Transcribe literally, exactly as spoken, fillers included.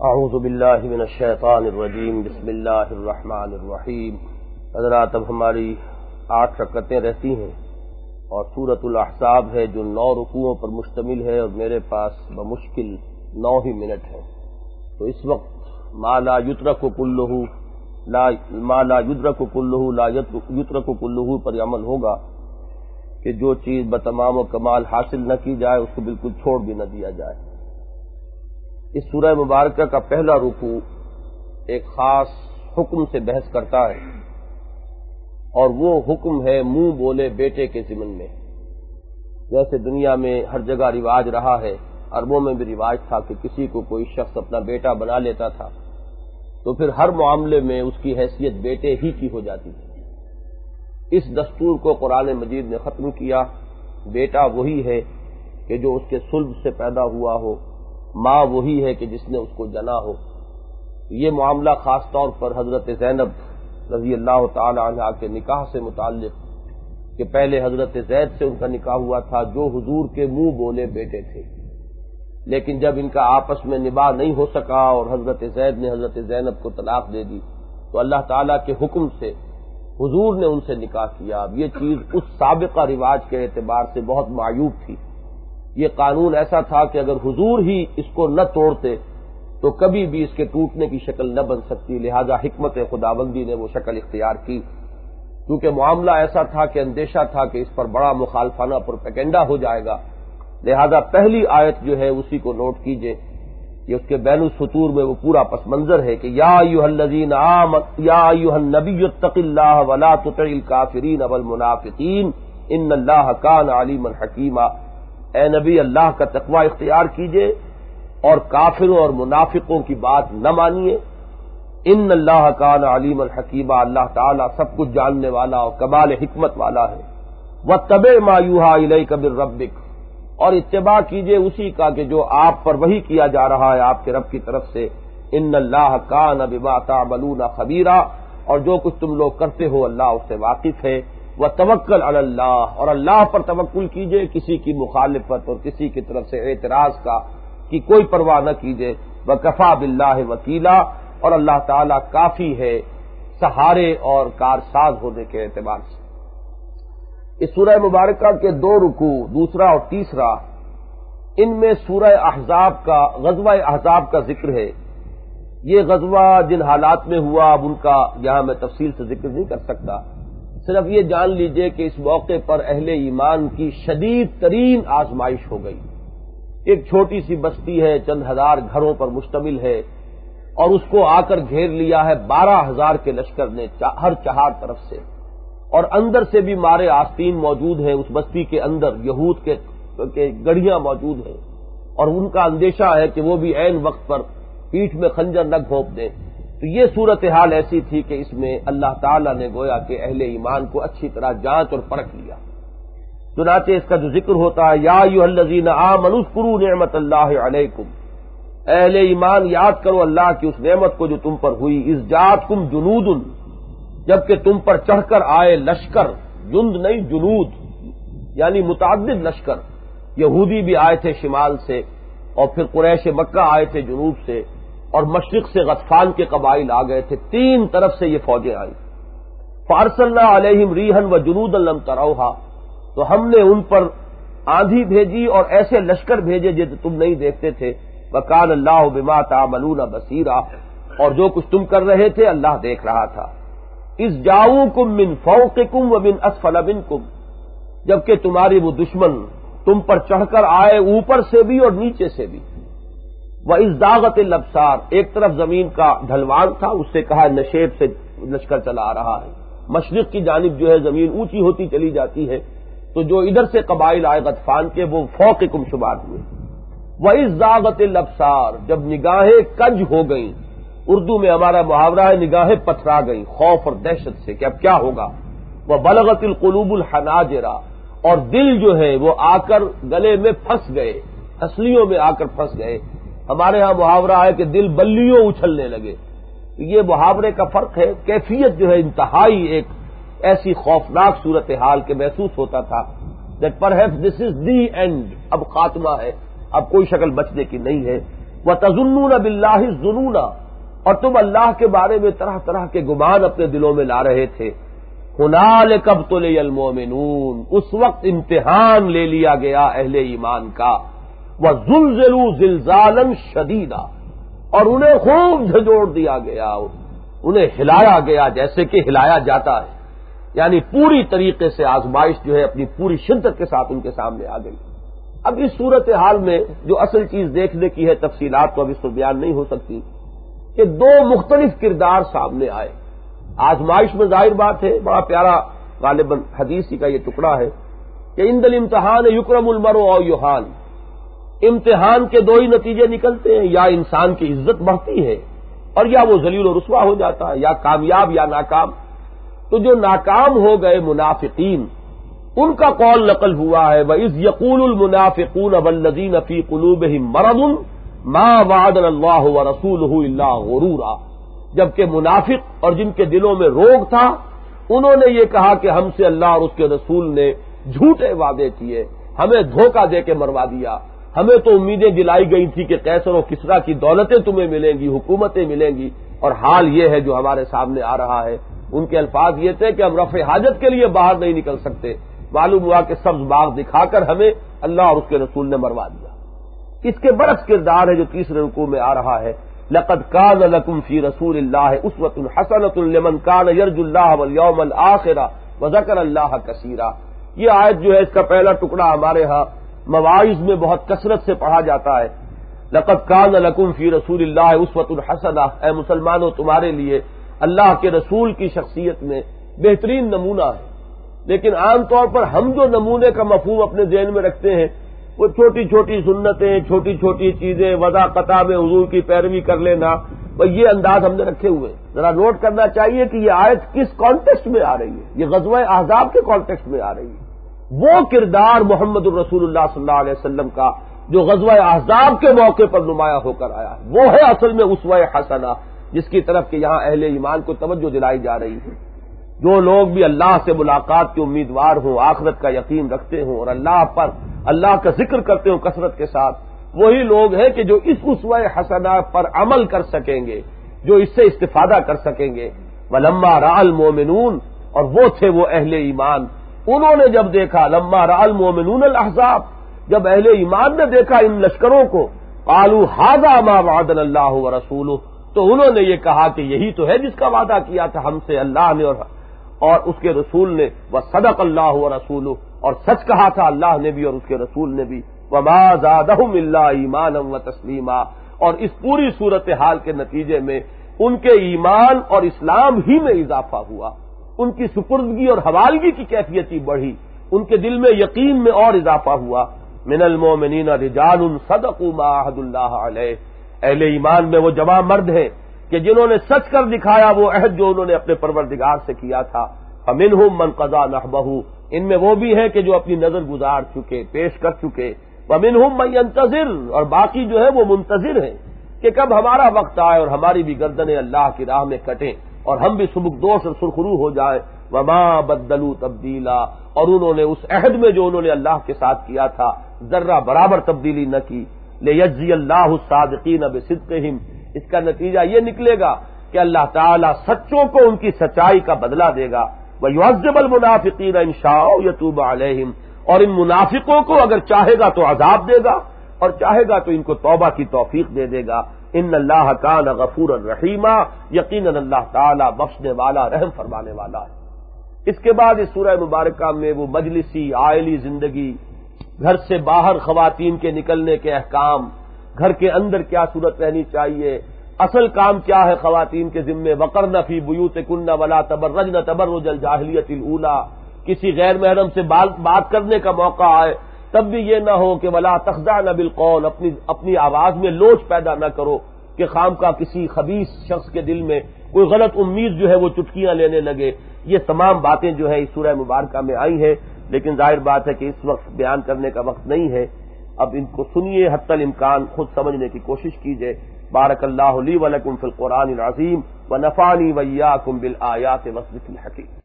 اعوذ باللہ من الشیطان الرجیم بسم اللہ الرحمن الرحیم۔ حضرات اب ہماری آٹھ رکعتیں رہتی ہیں اور سورۃ الاحزاب ہے جو نو رکوعوں پر مشتمل ہے اور میرے پاس بمشکل نو ہی منٹ ہے، تو اس وقت ما لا یترک کلہ لا ما لا یدرک کلہ لا یترک کلہ پر عمل ہوگا کہ جو چیز بتمام و کمال حاصل نہ کی جائے اس کو بالکل چھوڑ بھی نہ دیا جائے۔ اس سورہ مبارکہ کا پہلا رکوع ایک خاص حکم سے بحث کرتا ہے اور وہ حکم ہے منہ بولے بیٹے کے ضمن میں۔ جیسے دنیا میں ہر جگہ رواج رہا ہے، عربوں میں بھی رواج تھا کہ کسی کو کوئی شخص اپنا بیٹا بنا لیتا تھا تو پھر ہر معاملے میں اس کی حیثیت بیٹے ہی کی ہو جاتی تھی۔ اس دستور کو قرآن مجید نے ختم کیا۔ بیٹا وہی ہے کہ جو اس کے صلب سے پیدا ہوا ہو، ماں وہی ہے کہ جس نے اس کو جنا ہو۔ یہ معاملہ خاص طور پر حضرت زینب رضی اللہ تعالی عنہا کے نکاح سے متعلق کہ پہلے حضرت زید سے ان کا نکاح ہوا تھا جو حضور کے منہ بولے بیٹے تھے، لیکن جب ان کا آپس میں نباہ نہیں ہو سکا اور حضرت زید نے حضرت زینب کو طلاق دے دی تو اللہ تعالیٰ کے حکم سے حضور نے ان سے نکاح کیا۔ اب یہ چیز اس سابقہ رواج کے اعتبار سے بہت معیوب تھی۔ یہ قانون ایسا تھا کہ اگر حضور ہی اس کو نہ توڑتے تو کبھی بھی اس کے ٹوٹنے کی شکل نہ بن سکتی، لہذا حکمت خداوندی نے وہ شکل اختیار کی۔ کیونکہ معاملہ ایسا تھا کہ اندیشہ تھا کہ اس پر بڑا مخالفانہ پروپیگنڈا ہو جائے گا، لہذا پہلی آیت جو ہے اسی کو نوٹ کیجئے، یہ اس کے بین السطور میں وہ پورا پس منظر ہے کہ یا ایھا الذین آمنوا یا ایھا النبی اتق اللہ ولا تطع الکافرین والمنافقین ان اللہ کان علیما حکیما۔ اے نبی، اللہ کا تقوی اختیار کیجئے اور کافروں اور منافقوں کی بات نہ مانیے۔ ان اللہ کان علیما حکیما، اللہ تعالیٰ سب کچھ جاننے والا اور کمال حکمت والا ہے۔ واتبع ما یوحی الیک من ربک، اور اتباع کیجئے اسی کا کہ جو آپ پر وحی کیا جا رہا ہے آپ کے رب کی طرف سے۔ ان اللہ کان بما تعملون خبیرا، اور جو کچھ تم لوگ کرتے ہو اللہ اس سے واقف ہے۔ وتوکل علی اللہ، اور اللہ پر توکل کیجئے، کسی کی مخالفت اور کسی کی طرف سے اعتراض کا کی کوئی پرواہ نہ کیجئے۔ وکفی باللہ وکیلا، اور اللہ تعالیٰ کافی ہے سہارے اور کارساز ہونے کے اعتبار سے۔ اس سورہ مبارکہ کے دو رکوع، دوسرا اور تیسرا، ان میں سورہ احزاب کا غزوہ احزاب کا ذکر ہے۔ یہ غزوہ جن حالات میں ہوا اب ان کا یہاں میں تفصیل سے ذکر نہیں کر سکتا، صرف یہ جان لیجئے کہ اس موقع پر اہل ایمان کی شدید ترین آزمائش ہو گئی۔ ایک چھوٹی سی بستی ہے، چند ہزار گھروں پر مشتمل ہے، اور اس کو آ کر گھیر لیا ہے بارہ ہزار کے لشکر نے ہر چہار طرف سے، اور اندر سے بھی مارے آستین موجود ہیں اس بستی کے اندر، یہود کے گڑیاں موجود ہیں، اور ان کا اندیشہ ہے کہ وہ بھی عین وقت پر پیٹھ میں خنجر نہ گھونپ دیں۔ تو یہ صورتحال ایسی تھی کہ اس میں اللہ تعالیٰ نے گویا کہ اہل ایمان کو اچھی طرح جانچ اور پرکھ لیا۔ چنانچہ اس کا جو ذکر ہوتا ہے یا ایھا الذین آمنوا اذکروا نعمت اللہ علیکم، اہل ایمان یاد کرو اللہ کی اس نعمت کو جو تم پر ہوئی، اذ جاءتکم جنود، جبکہ تم پر چڑھ کر آئے لشکر، جند نہیں جنود، یعنی متعدد لشکر۔ یہودی بھی آئے تھے شمال سے، اور پھر قریش مکہ آئے تھے جنوب سے، اور مشرق سے غطفان کے قبائل آ گئے تھے، تین طرف سے یہ فوجیں آئیں۔ فارسلنا علیہم ریحا وجنودا لم تروھا، تو ہم نے ان پر آندھی بھیجی اور ایسے لشکر بھیجے جو تم نہیں دیکھتے تھے۔ وکان اللہ بما تعملون بصیرا، اور جو کچھ تم کر رہے تھے اللہ دیکھ رہا تھا۔ اذ جاؤکم من فوقکم ومن اسفل منکم، جبکہ تمہاری وہ دشمن تم پر چڑھ کر آئے اوپر سے بھی اور نیچے سے بھی۔ وَإِذْ زَاغَتِ الْأَبْصَارُ، ایک طرف زمین کا ڈھلوان تھا، اس سے کہا نشیب سے لشکر چلا آ رہا ہے، مشرق کی جانب جو ہے زمین اونچی ہوتی چلی جاتی ہے، تو جو ادھر سے قبائل آئے غطفان کے وہ فوقکم شمار ہوئے۔ وَإِذْ زَاغَتِ الْأَبْصَارُ، جب نگاہیں کج ہو گئیں، اردو میں ہمارا محاورہ ہے نگاہیں پتھرا گئیں خوف اور دہشت سے کہ اب کیا ہوگا۔ وَبَلَغَتِ الْقُلُوبُ الْحَنَاجِرَ، اور دل جو ہے وہ آ کر گلے میں پھنس گئے، ہنسلیوں میں آ کر پھنس گئے۔ ہمارے ہاں محاورہ ہے کہ دل بلیوں اچھلنے لگے۔ یہ محاورے کا فرق ہے، کیفیت جو ہے انتہائی ایک ایسی خوفناک صورتحال کے محسوس ہوتا تھا that perhaps this is the end، اب خاتمہ ہے، اب کوئی شکل بچنے کی نہیں ہے۔ وَتَظُنُّونَ بِاللَّهِ الظُّنُونَ، اور تم اللہ کے بارے میں طرح طرح کے گمان اپنے دلوں میں لا رہے تھے. هُنَالِكَ ابْتُلِيَ الْمُؤْمِنُونَ، اس وقت امتحان لے لیا گیا اہل ایمان کا. وَزُلْزِلُوا زِلْزَالًا شَدِيدًا، اور انہیں خوب جھنجھوڑ دیا گیا، انہیں ہلایا گیا جیسے کہ ہلایا جاتا ہے. یعنی پوری طریقے سے آزمائش جو ہے اپنی پوری شدت کے ساتھ ان کے سامنے آ گئی. اب اس صورتحال میں جو اصل چیز دیکھنے کی ہے، تفصیلات تو اب اس پر بیان نہیں ہو سکتی، کہ دو مختلف کردار سامنے آئے. آزمائش میں ظاہر بات ہے، بڑا پیارا غالباً حدیث کا یہ ٹکڑا ہے کہ عند الامتحان یکرم المرء او یہان، امتحان کے دو ہی نتیجے نکلتے ہیں، یا انسان کی عزت بڑھتی ہے اور یا وہ ذلیل و رسوا ہو جاتا ہے، یا کامیاب یا ناکام. تو جو ناکام ہو گئے منافقین، ان کا قول نقل ہوا ہے وَإِذْ يَقُولُ الْمُنَافِقُونَ وَالَّذِينَ فِي قُلُوبِهِم مَّرَضٌ مَّا وَعَدَنَا اللَّهُ وَرَسُولُهُ إِلَّا غُرُورًا، جبکہ منافق اور جن کے دلوں میں روگ تھا، انہوں نے یہ کہا کہ ہم سے اللہ اور اس کے رسول نے جھوٹے وعدے کیے، ہمیں دھوکہ دے کے مروا دیا، ہمیں تو امیدیں دلائی گئی تھی کہ قیصر و کسریٰ کی دولتیں تمہیں ملیں گی، حکومتیں ملیں گی، اور حال یہ ہے جو ہمارے سامنے آ رہا ہے. ان کے الفاظ یہ تھے کہ ہم رفع حاجت کے لیے باہر نہیں نکل سکتے، معلوم ہوا کہ سبز باغ دکھا کر ہمیں اللہ اور اس کے رسول نے مروا دیا. اس کے برعکس کردار ہے جو تیسرے رکوع میں آ رہا ہے، لَقَدْ كَانَ لَكُمْ فِي رَسُولِ اللَّهِ أُسْوَةٌ حَسَنَةٌ لِمَنْ كَانَ يَرْجُو اللَّهَ وَالْيَوْمَ الْآخِرَ وَذَكَرَ اللَّهَ كَثِيرًا. یہ آیت جو ہے اس کا پہلا ٹکڑا ہمارے ہاں مواعظ میں بہت کثرت سے پڑھا جاتا ہے. لَقَدْ كَانَ لَكُمْ فِي رَسُولِ اللَّهِ أُسْوَةٌ حَسَنَةٌ، اے مسلمانوں تمہارے لیے اللہ کے رسول کی شخصیت میں بہترین نمونہ ہے. لیکن عام طور پر ہم جو نمونے کا مفہوم اپنے ذہن میں رکھتے ہیں وہ چھوٹی چھوٹی سنتیں، چھوٹی چھوٹی چیزیں، وضع قطع میں حضور کی پیروی کر لینا، وہ یہ انداز ہم نے رکھے ہوئے. ذرا نوٹ کرنا چاہیے کہ یہ آیت کس کانٹیکسٹ میں آ رہی ہے. یہ غزوہ احزاب کے کانٹیکسٹ میں آ رہی ہے. وہ کردار محمد الرسول اللہ صلی اللہ علیہ وسلم کا جو غزوہ احزاب کے موقع پر نمایاں ہو کر آیا، وہ ہے اصل میں اسوہ حسنہ، جس کی طرف کہ یہاں اہل ایمان کو توجہ دلائی جا رہی ہے. جو لوگ بھی اللہ سے ملاقات کے امیدوار ہوں، آخرت کا یقین رکھتے ہوں اور اللہ پر اللہ کا ذکر کرتے ہوں کثرت کے ساتھ، وہی لوگ ہیں کہ جو اس اسوہ حسنہ پر عمل کر سکیں گے، جو اس سے استفادہ کر سکیں گے. وَلَمَّا رَأَى الْمُؤْمِنُونَ، اور وہ تھے وہ اہل ایمان، انہوں نے جب دیکھا، لَمَّا رَأَى الْمُؤْمِنُونَ الْأَحْزَابَ، جب اہل ایمان نے دیکھا ان لشکروں کو، قَالُوا هَذَا مَا وَعَدَنَا اللَّهُ وَرَسُولُهُ، تو انہوں نے یہ کہا کہ یہی تو ہے جس کا وعدہ کیا تھا ہم سے اللہ نے اور اور اس کے رسول نے. وَصَدَقَ اللَّهُ وَرَسُولُهُ، اور سچ کہا تھا اللہ نے بھی اور اس کے رسول نے بھی. وَمَا زَادَهُمْ إِلَّا إِيمَانًا وَتَسْلِيمًا، اور اس پوری صورتحال کے نتیجے میں ان کے ایمان اور اسلام ہی میں اضافہ ہوا، ان کی سپردگی اور حوالگی کی کیفیت ہی بڑھی، ان کے دل میں یقین میں اور اضافہ ہوا. مِنَ الْمُؤْمِنِينَ رِجَالٌ صَدَقُوا مَا عَاهَدُوا اللَّهَ عَلَيْهِ، اہل ایمان میں وہ جوان مرد ہیں کہ جنہوں نے سچ کر دکھایا وہ عہد جو انہوں نے اپنے پروردگار سے کیا تھا. فَمِنْهُمْ مَنْ قَضَىٰ نَحْبَهُ، ان میں وہ بھی ہیں کہ جو اپنی نظر گزار چکے، پیش کر چکے. وَمِنْهُمْ مَنْ يَنْتَظِرُ، اور باقی جو ہے وہ منتظر ہیں کہ کب ہمارا وقت آئے اور ہماری بھی گردنیں اللہ کی راہ میں کٹیں اور ہم بھی سبکدوش اور سرخرو ہو جائیں. وَمَا بَدَّلُوا تَبْدِيلًا، اور انہوں نے اس عہد میں جو انہوں نے اللہ کے ساتھ کیا تھا ذرہ برابر تبدیلی نہ کی. لِيَجْزِيَ اللَّهُ الصَّادِقِينَ بِصِدْقِهِمْ، اس کا نتیجہ یہ نکلے گا کہ اللہ تعالیٰ سچوں کو ان کی سچائی کا بدلہ دے گا. وَيُعَذِّبَ الْمُنَافِقِينَ إِن شَاءَ وَيَتُوبَ عَلَيْهِمْ، اور ان منافقوں کو اگر چاہے گا تو عذاب دے گا اور چاہے گا تو ان کو توبہ کی توفیق دے دے گا. ان اللہ کان غفورا رحیما، یقیناً اللہ تعالیٰ بخشنے والا رحم فرمانے والا ہے. اس کے بعد اس سورہ مبارکہ میں وہ مجلسی عائلی زندگی، گھر سے باہر خواتین کے نکلنے کے احکام، گھر کے اندر کیا صورت رہنی چاہیے، اصل کام کیا ہے خواتین کے ذمے. وقرن فی بیوتکن ولا تبرجن تبرج الجاہلیۃ الاولی، کسی غیر محرم سے بات کرنے کا موقع آئے تب بھی یہ نہ ہو کہ ولا تخضعن بالقول، اپنی اپنی آواز میں لوچ پیدا نہ کرو کہ خام کا کسی خبیث شخص کے دل میں کوئی غلط امید جو ہے وہ چٹکیاں لینے لگے. یہ تمام باتیں جو ہے اس سورہ مبارکہ میں آئی ہیں، لیکن ظاہر بات ہے کہ اس وقت بیان کرنے کا وقت نہیں ہے. اب ان کو سنیے، حتی الامکان خود سمجھنے کی کوشش کیجیے. بارک اللہ لی ولکم فی القرآن العظیم ونفعنی وإیاکم بالآیات والذکر الحکیم.